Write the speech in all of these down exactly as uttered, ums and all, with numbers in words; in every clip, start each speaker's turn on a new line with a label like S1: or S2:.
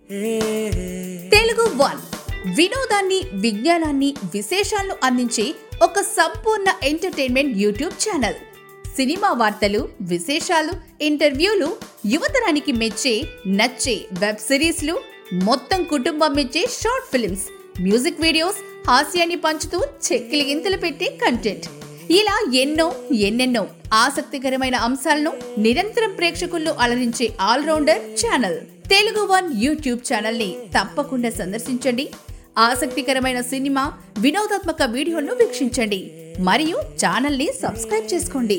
S1: Telugu one వినోదాన్ని, విజ్ఞానాన్ని, విశేషాలను అందించే ఒక సంపూర్ణ ఎంటర్టైన్మెంట్ యూట్యూబ్ ఛానల్. సినిమా వార్తలు, విశేషాలు, ఇంటర్వ్యూలు, యువతరానికి మెచ్చే నచ్చే వెబ్ సిరీస్లు, మొత్తం కుటుంబం మెచ్చే షార్ట్ ఫిల్మ్స్, మ్యూజిక్ వీడియోస్, హాస్యాన్ని పంచుతూ చెక్కిలి గింతలు పెట్టే కంటెంట్, ఇలా ఎన్నో ఎన్నెన్నో ఆసక్తికరమైన అంశాలను నిరంతరం ప్రేక్షకుల్లో అలరించే all rounder channel Telugu one YouTube channel ని తప్పకుండా సందర్శించండి. ఆసక్తికరమైన సినిమా, వినోదాత్మక వీడియోలను వీక్షించండి మరియు ఛానల్ ని సబ్స్క్రైబ్ చేసుకోండి.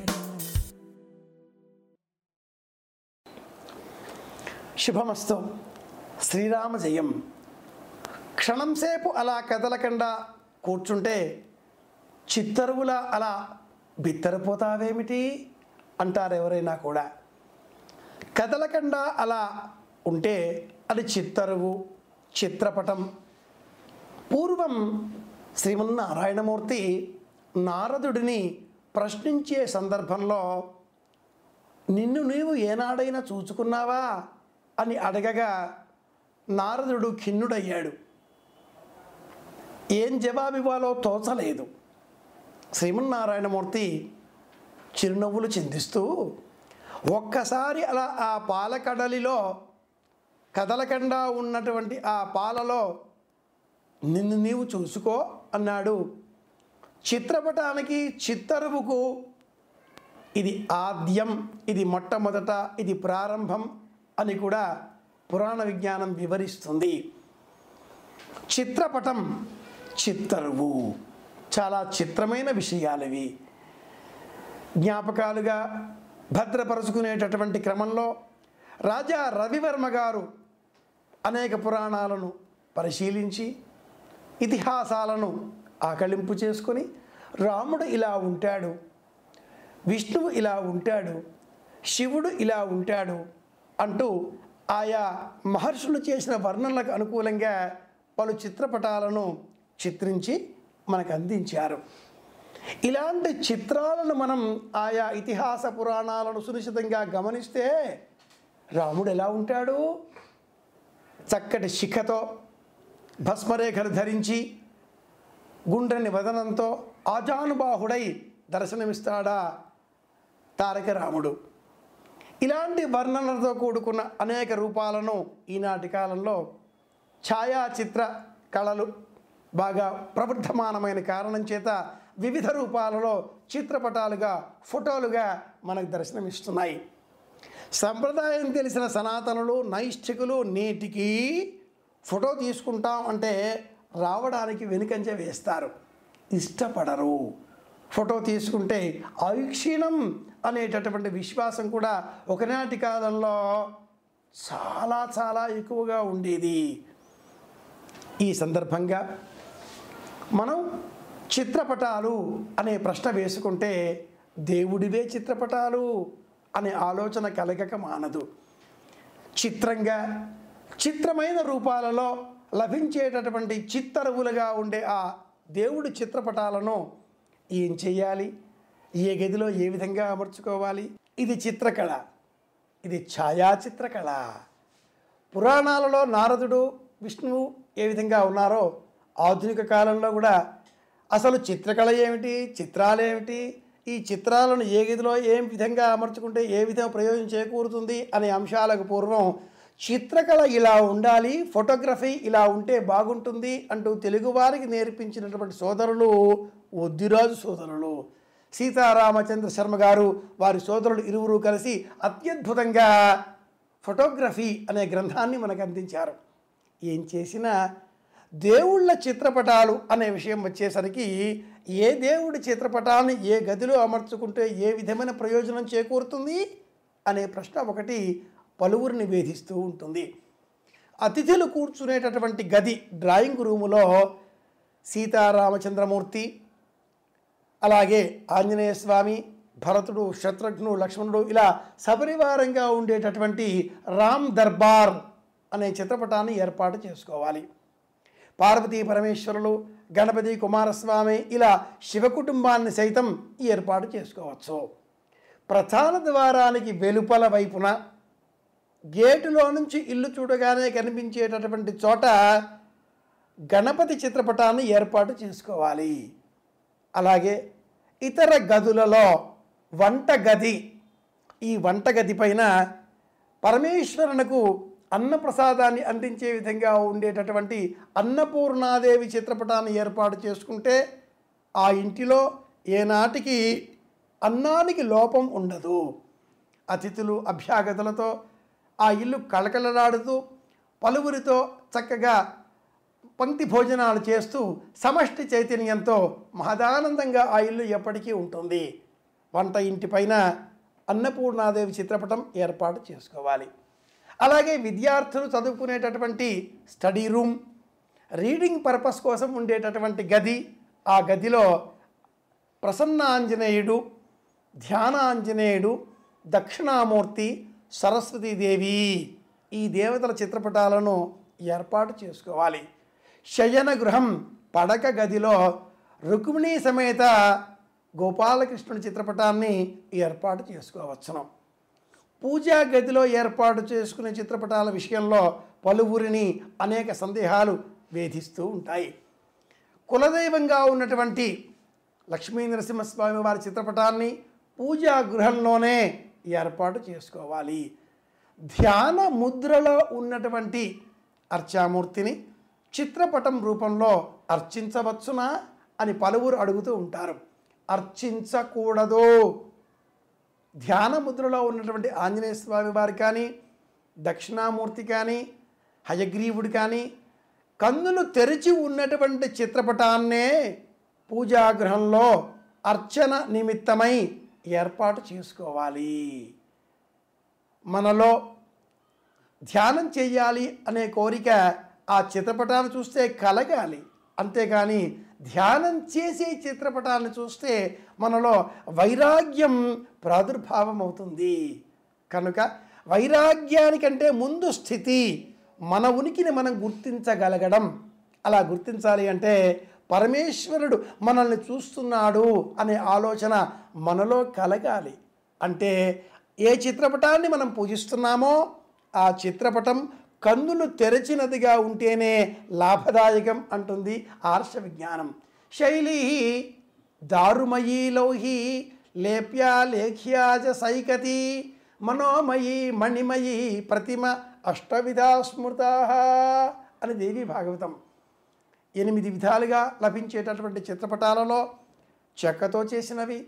S2: శుభమస్తు. శ్రీరామ జయం. క్షణం సేపు అలా కదలకుండా కూర్చుంటే చిత్తరువులా అలా బిత్తరపోతావేమిటి అంటారు ఎవరైనా కూడా. కదలకుండా అలా ఉంటే అది చిత్తరువు, చిత్రపటం. పూర్వం శ్రీమన్నారాయణమూర్తి నారదుడిని ప్రశ్నించే సందర్భంలో నిన్ను నీవు ఏనాడైనా చూచుకున్నావా అని అడగగా నారదుడు ఖిన్నుడయ్యాడు. ఏం జవాబివ్వాలో తోచలేదు. శ్రీమన్నారాయణమూర్తి చిరునవ్వులు చిందిస్తూ ఒక్కసారి అలా ఆ పాలకడలిలో కదలకుండా ఉన్నటువంటి ఆ పాలలో నిన్ను నీవు చూసుకో అన్నాడు. చిత్రపటానికి, చిత్తరువుకు ఇది ఆద్యం, ఇది మొట్టమొదట, ఇది ప్రారంభం అని కూడా పురాణ విజ్ఞానం వివరిస్తుంది. చిత్రపటం, చిత్తరువు చాలా చిత్రమైన విషయాలవి. జ్ఞాపకాలుగా భద్రపరుచుకునేటటువంటి క్రమంలో రాజా రవివర్మ గారు అనేక పురాణాలను పరిశీలించి ఇతిహాసాలను ఆకళింపు చేసుకొని రాముడు ఇలా ఉంటాడు, విష్ణువు ఇలా ఉంటాడు, శివుడు ఇలా ఉంటాడు అంటూ ఆయా మహర్షులు చేసిన వర్ణనలకు అనుకూలంగా పలు చిత్రపటాలను చిత్రించి మనకు అందించారు. ఇలాంటి చిత్రాలను మనం ఆయా ఇతిహాస పురాణాలను సునిశ్చితంగా గమనిస్తే రాముడు ఎలా ఉంటాడు? చక్కటి శిఖతో, భస్మరేఖలు ధరించి, గుండ్రని వదనంతో ఆజానుబాహుడై దర్శనమిస్తాడా తారక రాముడు. ఇలాంటి వర్ణనలతో కూడుకున్న అనేక రూపాలను ఈనాటి కాలంలో ఛాయాచిత్ర కళలు బాగా ప్రబుద్ధమానమైన కారణం చేత వివిధ రూపాలలో చిత్రపటాలుగా, ఫోటోలుగా మనకు దర్శనమిస్తున్నాయి. సంప్రదాయం తెలిసిన సనాతనులు, నైష్ఠికులు నేటికి ఫోటో తీసుకుంటాం అంటే రావడానికి వెనుకంజ వేస్తారు, ఇష్టపడరు. ఫోటో తీసుకుంటే ఆయుక్షీణం అనేటటువంటి విశ్వాసం కూడా ఒకనాటి కాలంలో చాలా చాలా ఎక్కువగా ఉండేది. ఈ సందర్భంగా మనం చిత్రపటాలు అనే ప్రశ్న వేసుకుంటే దేవుడివే చిత్రపటాలు అనే ఆలోచన కలగక మానదు. చిత్రంగా, చిత్రమైన రూపాలలో లభించేటటువంటి చిత్తరువులుగా ఉండే ఆ దేవుడి చిత్రపటాలను ఏం చేయాలి, ఏ గదిలో ఏ విధంగా అమర్చుకోవాలి? ఇది చిత్రకళ, ఇది ఛాయాచిత్రకళ. పురాణాలలో నారదుడు, విష్ణువు ఏ విధంగా ఉన్నారో ఆధునిక కాలంలో కూడా అసలు చిత్రకళ ఏమిటి, చిత్రాలేమిటి, ఈ చిత్రాలను ఏ గదిలో ఏ విధంగా అమర్చుకుంటే ఏ విధంగా ప్రయోజనం చేకూరుతుంది అనే అంశాలకు పూర్వం చిత్రకళ ఇలా ఉండాలి, ఫోటోగ్రఫీ ఇలా ఉంటే బాగుంటుంది అంటూ తెలుగువారికి నేర్పించినటువంటి సోదరులు ఒద్దిరాజు సోదరులు సీతారామచంద్ర శర్మ గారు, వారి సోదరులు ఇరువురు కలిసి అత్యద్భుతంగా ఫోటోగ్రఫీ అనే గ్రంథాన్ని మనకు అందించారు. ఏం చేసినా దేవుళ్ళ చిత్రపటాలు అనే విషయం వచ్చేసరికి ఏ దేవుడి చిత్రపటాన్ని ఏ గదిలో అమర్చుకుంటే ఏ విధమైన ప్రయోజనం చేకూరుతుంది అనే ప్రశ్న ఒకటి పలువురిని వేధిస్తూ ఉంటుంది. అతిథులు కూర్చునేటటువంటి గది డ్రాయింగ్ రూములో సీతారామచంద్రమూర్తి, అలాగే ఆంజనేయ స్వామి, భరతుడు, శత్రుఘ్నుడు, లక్ష్మణుడు ఇలా సపరివారంగా ఉండేటటువంటి రామ్ దర్బార్ అనే చిత్రపటాన్ని ఏర్పాటు చేసుకోవాలి. పార్వతీ పరమేశ్వరులు, గణపతి, కుమారస్వామి ఇలా శివ కుటుంబాన్ని సైతం ఏర్పాటు చేసుకోవచ్చు. ప్రధాన ద్వారానికి వెలుపల వైపున గేటులో నుంచి ఇల్లు చూడగానే కనిపించేటటువంటి చోట గణపతి చిత్రపటాన్ని ఏర్పాటు చేసుకోవాలి. అలాగే ఇతర గదులలో వంట గది, ఈ వంట గది పైన పరమేశ్వరునకు అన్నప్రసాదాన్ని అందించే విధంగా ఉండేటటువంటి అన్నపూర్ణాదేవి చిత్రపటాన్ని ఏర్పాటు చేసుకుంటే ఆ ఇంటిలో ఏనాటికి అన్నానికి లోపం ఉండదు. అతిథులు అభ్యాగతులతో ఆ ఇల్లు కళకళలాడుతూ పలువురితో చక్కగా పంక్తి భోజనాలు చేస్తూ సమష్టి చైతన్యంతో మహదానందంగా ఆ ఇల్లు ఎప్పటికీ ఉంటుంది. వంట ఇంటి పైన అన్నపూర్ణాదేవి చిత్రపటం ఏర్పాటు చేసుకోవాలి. అలాగే విద్యార్థులు చదువుకునేటటువంటి స్టడీ రూమ్, రీడింగ్ పర్పస్ కోసం ఉండేటటువంటి గది, ఆ గదిలో ప్రసన్నాంజనేయుడు, ధ్యానాంజనేయుడు, దక్షిణామూర్తి, సరస్వతీదేవి ఈ దేవతల చిత్రపటాలను ఏర్పాటు చేసుకోవాలి. శయన గృహం పడక గదిలో రుక్మిణీ సమేత గోపాలకృష్ణుడి చిత్రపటాన్ని ఏర్పాటు చేసుకోవచ్చును. పూజా గదిలో ఏర్పాటు చేసుకునే చిత్రపటాల విషయంలో పలువురిని అనేక సందేహాలు వేధిస్తూ ఉంటాయి. కులదైవంగా ఉన్నటువంటి లక్ష్మీ నరసింహస్వామి వారి చిత్రపటాన్ని పూజా గృహంలోనే ఏర్పాటు చేసుకోవాలి. ధ్యాన ముద్రలో ఉన్నటువంటి అర్చామూర్తిని చిత్రపటం రూపంలో అర్చించవచ్చునా అని పలువురు అడుగుతూ ఉంటారు. అర్చించకూడదు. ధ్యాన ముద్రలో ఉన్నటువంటి ఆంజనేయ స్వామి వారు కానీ, దక్షిణామూర్తి కానీ, హయగ్రీవుడు కానీ కన్నులు తెరిచి ఉన్నటువంటి చిత్రపటాన్నే పూజాగృహంలో అర్చన నిమిత్తమై ఏర్పాటు చేసుకోవాలి. మనలో ధ్యానం చేయాలి అనే కోరిక ఆ చిత్రపటాన్ని చూస్తే కలగాలి. అంతేగాని ధ్యానం చేసే చిత్రపటాన్ని చూస్తే మనలో వైరాగ్యం ప్రాదుర్భావం అవుతుంది. కనుక వైరాగ్యానికంటే ముందు స్థితి మన ఉనికిని మనం గుర్తించగలగడం. అలా గుర్తించాలి అంటే పరమేశ్వరుడు మనల్ని చూస్తున్నాడు అనే ఆలోచన మనలో కలగాలి. అంటే ఏ చిత్రపటాన్ని మనం పూజిస్తున్నామో ఆ చిత్రపటం కన్నులు తెరచినదిగా ఉంటేనే లాభదాయకం అంటుంది ఆర్ష విజ్ఞానం. శైలి దారుమయీ లౌహి లేప్యా లేఖ్యాజ సైకతి మనోమయీ మణిమయీ ప్రతిమ అష్టవిధా స్మృతా అని దేవి భాగవతం. ఎనిమిది విధాలుగా లభించేటటువంటి చిత్రపటాలలో చెక్కతో చేసినవి,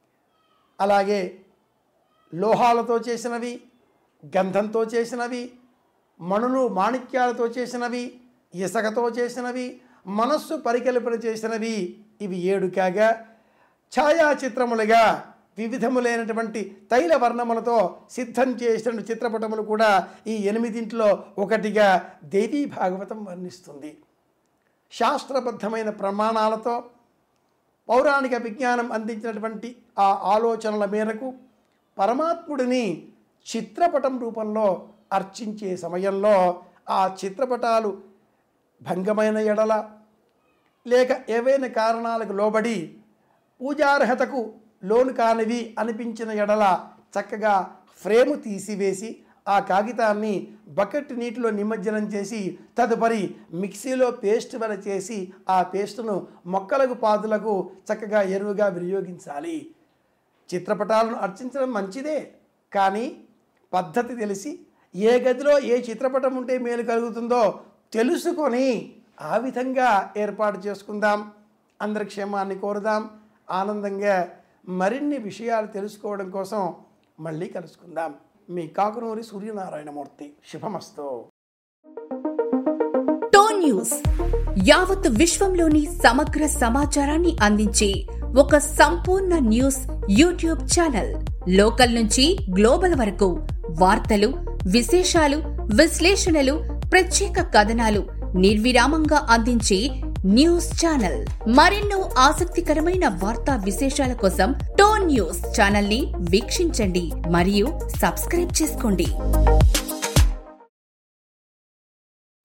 S2: అలాగే లోహాలతో చేసినవి, గంధంతో చేసినవి, మణులు మాణిక్యాలతో చేసినవి, ఇసకతో చేసినవి, మనస్సు పరికల్పన చేసినవి, ఇవి ఏడు కాగా ఛాయాచిత్రములుగా వివిధములైనటువంటి తైల వర్ణములతో సిద్ధం చేసిన చిత్రపటములు కూడా ఈ ఎనిమిదింటిలో ఒకటిగా దేవీ భాగవతం వర్ణిస్తుంది. శాస్త్రబద్ధమైన ప్రమాణాలతో పౌరాణిక విజ్ఞానం అందించినటువంటి ఆ ఆలోచనల మేరకు పరమాత్ముడిని చిత్రపటం రూపంలో అర్చించే సమయంలో ఆ చిత్రపటాలు భంగమైన ఎడల లేక ఏవైనా కారణాలకు లోబడి పూజార్హతకు లోను కానివి అనిపించిన ఎడల చక్కగా ఫ్రేము తీసివేసి ఆ కాగితాన్ని బకెట్ నీటిలో నిమజ్జనం చేసి తదుపరి మిక్సీలో పేస్ట్ వల చేసి ఆ పేస్టును మొక్కలకు పాదులకు చక్కగా ఎరువుగా వినియోగించాలి. చిత్రపటాలను అర్చించడం మంచిదే, కానీ పద్ధతి తెలిసి ఏ గదిలో ఏ చిత్రపటం ఉంటే మేలు కలుగుతుందో తెలుసుకొని ఆ విధంగా ఏర్పాటు చేసుకుందాం. అందరి క్షేమాన్ని కోరుదాం. ఆనందంగా మరిన్ని విషయాలు తెలుసుకోవడం కోసం మళ్ళీ కలుసుకుందాం. మీ కాకునూరి సూర్యనారాయణమూర్తి. శుభమస్తు.
S1: టోన్ న్యూస్ యావత్ విశ్వంలోని సమగ్ర సమాచారాన్ని అందించే ఒక సంపూర్ణ న్యూస్ యూట్యూబ్ ఛానల్. లోకల్ నుంచి గ్లోబల్ వరకు వార్తలు, విశేషాలు, విశ్లేషణలు, ప్రత్యేక కథనాలు నిర్విరామంగా అందించే న్యూస్ ఛానల్. మరెన్నో ఆసక్తికరమైన వార్తా విశేషాల కోసం టోన్ న్యూస్ ఛానల్ ని వీక్షించండి మరియు సబ్స్క్రైబ్ చేసుకోండి.